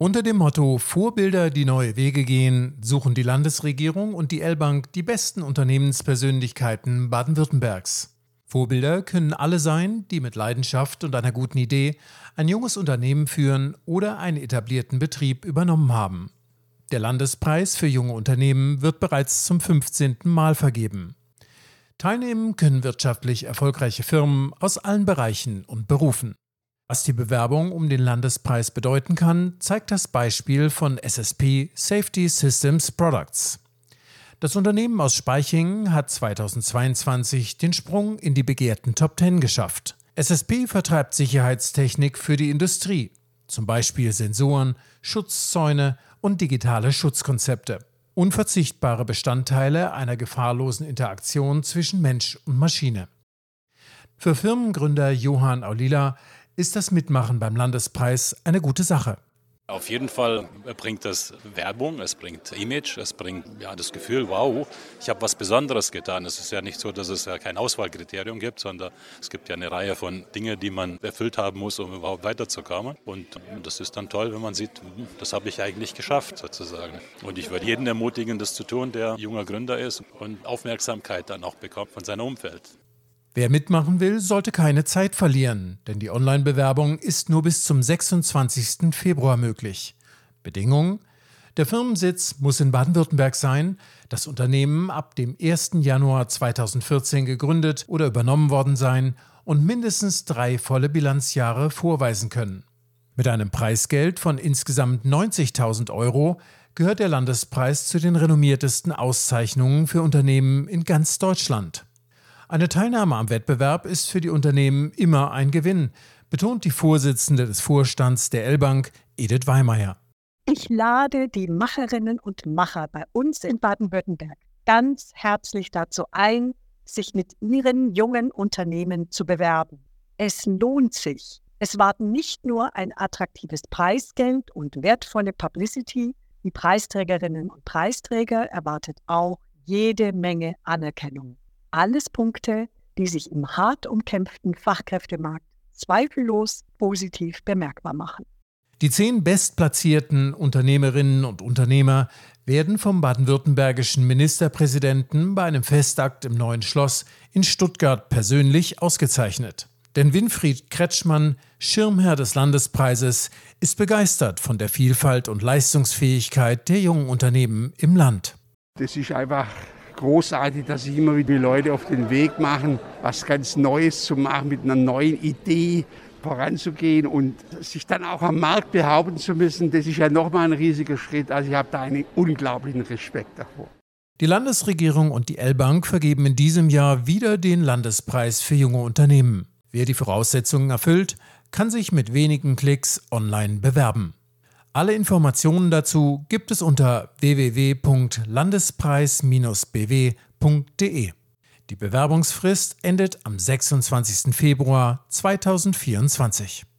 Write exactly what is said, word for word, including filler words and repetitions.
Unter dem Motto „Vorbilder, die neue Wege gehen“ suchen die Landesregierung und die L-Bank die besten Unternehmenspersönlichkeiten Baden-Württembergs. Vorbilder können alle sein, die mit Leidenschaft und einer guten Idee ein junges Unternehmen führen oder einen etablierten Betrieb übernommen haben. Der Landespreis für junge Unternehmen wird bereits zum fünfzehnten Mal vergeben. Teilnehmen können wirtschaftlich erfolgreiche Firmen aus allen Bereichen und Berufen. Was die Bewerbung um den Landespreis bedeuten kann, zeigt das Beispiel von S S P Safety Systems Products. Das Unternehmen aus Spaichingen hat zweitausendzweiundzwanzig den Sprung in die begehrten Top Ten geschafft. S S P vertreibt Sicherheitstechnik für die Industrie, zum Beispiel Sensoren, Schutzzäune und digitale Schutzkonzepte. Unverzichtbare Bestandteile einer gefahrlosen Interaktion zwischen Mensch und Maschine. Für Firmengründer Johann Aulila ist das Mitmachen beim Landespreis eine gute Sache. Auf jeden Fall bringt das Werbung, es bringt Image, es bringt ja, das Gefühl, wow, ich habe was Besonderes getan. Es ist ja nicht so, dass es ja kein Auswahlkriterium gibt, sondern es gibt ja eine Reihe von Dingen, die man erfüllt haben muss, um überhaupt weiterzukommen. Und das ist dann toll, wenn man sieht, das habe ich eigentlich geschafft sozusagen. Und ich würde jeden ermutigen, das zu tun, der junger Gründer ist und Aufmerksamkeit dann auch bekommt von seinem Umfeld. Wer mitmachen will, sollte keine Zeit verlieren, denn die Online-Bewerbung ist nur bis zum sechsundzwanzigsten Februar möglich. Bedingung: Der Firmensitz muss in Baden-Württemberg sein, das Unternehmen ab dem ersten Januar zweitausendvierzehn gegründet oder übernommen worden sein und mindestens drei volle Bilanzjahre vorweisen können. Mit einem Preisgeld von insgesamt neunzigtausend Euro gehört der Landespreis zu den renommiertesten Auszeichnungen für Unternehmen in ganz Deutschland. Eine Teilnahme am Wettbewerb ist für die Unternehmen immer ein Gewinn, betont die Vorsitzende des Vorstands der L-Bank, Edith Weimeyer. Ich lade die Macherinnen und Macher bei uns in Baden-Württemberg ganz herzlich dazu ein, sich mit ihren jungen Unternehmen zu bewerben. Es lohnt sich. Es warten nicht nur ein attraktives Preisgeld und wertvolle Publicity, die Preisträgerinnen und Preisträger erwartet auch jede Menge Anerkennung. Alles Punkte, die sich im hart umkämpften Fachkräftemarkt zweifellos positiv bemerkbar machen. Die zehn bestplatzierten Unternehmerinnen und Unternehmer werden vom baden-württembergischen Ministerpräsidenten bei einem Festakt im Neuen Schloss in Stuttgart persönlich ausgezeichnet. Denn Winfried Kretschmann, Schirmherr des Landespreises, ist begeistert von der Vielfalt und Leistungsfähigkeit der jungen Unternehmen im Land. Das ist einfach großartig, dass sich immer wieder die Leute auf den Weg machen, was ganz Neues zu machen, mit einer neuen Idee voranzugehen und sich dann auch am Markt behaupten zu müssen. Das ist ja nochmal ein riesiger Schritt. Also ich habe da einen unglaublichen Respekt davor. Die Landesregierung und die L-Bank vergeben in diesem Jahr wieder den Landespreis für junge Unternehmen. Wer die Voraussetzungen erfüllt, kann sich mit wenigen Klicks online bewerben. Alle Informationen dazu gibt es unter w w w punkt landespreis Bindestrich b w punkt d e. Die Bewerbungsfrist endet am sechsundzwanzigsten Februar zweitausendvierundzwanzig.